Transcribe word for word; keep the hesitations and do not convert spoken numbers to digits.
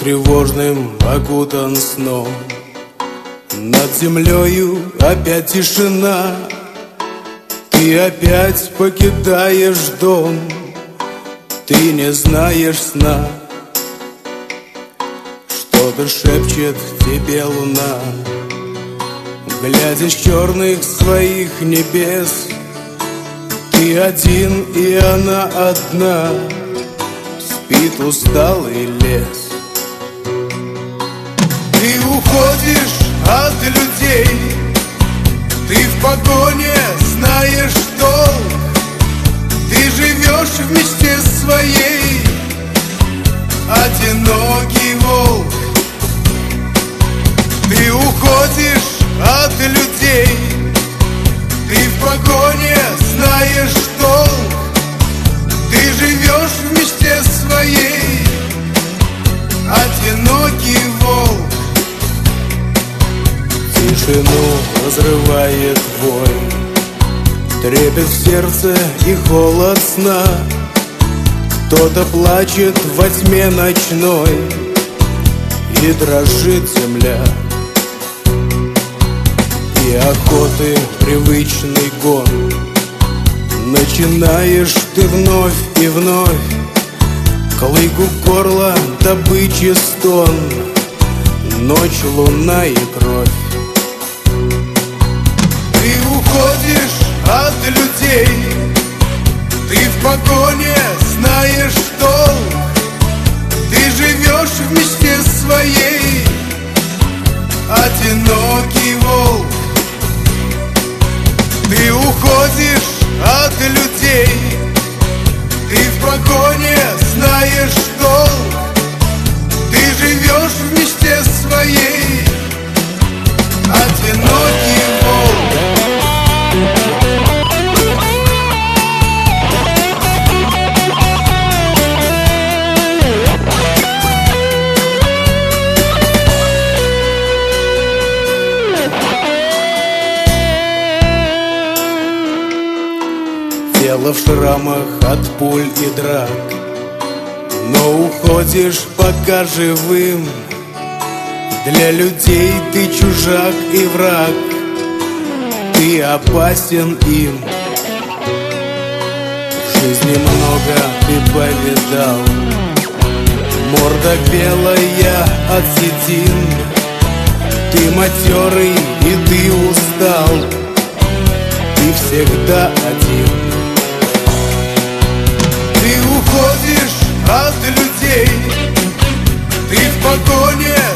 тревожным окутан сном. Над землею опять тишина, ты опять покидаешь дом, ты не знаешь сна. Что-то шепчет тебе луна, глядя с черных своих небес. Ты один, и она одна, спит усталый лес. Ты уходишь от людей, ты в погоне знаешь толк, ты живешь в мечте своей, одинокий волк. Ты уходишь от людей, ты в погоне знаешь толк, ты живешь в мечте своей, одинокий волк. Тишину разрывает вой, трепет в сердце и холод сна. Кто-то плачет во тьме ночной, и дрожит земля. И охоты привычный гон начинаешь ты вновь и вновь. Клыку горла добычи стон, ночь, луна и кровь. Ты уходишь от людей, ты в погоне знаешь толк, ты живешь в мечте своей, одинокий волк. Ты уходишь от людей, ты в погоне знаешь толк, ты живешь в мечте своей, одинокий волк. Тело в шрамах от пуль и драк, но уходишь пока живым. Для людей ты чужак и враг, ты опасен им. В жизни много ты повидал, морда белая от седин. Ты матерый и ты устал, ты всегда один. Ты уходишь от людей, ты в погоне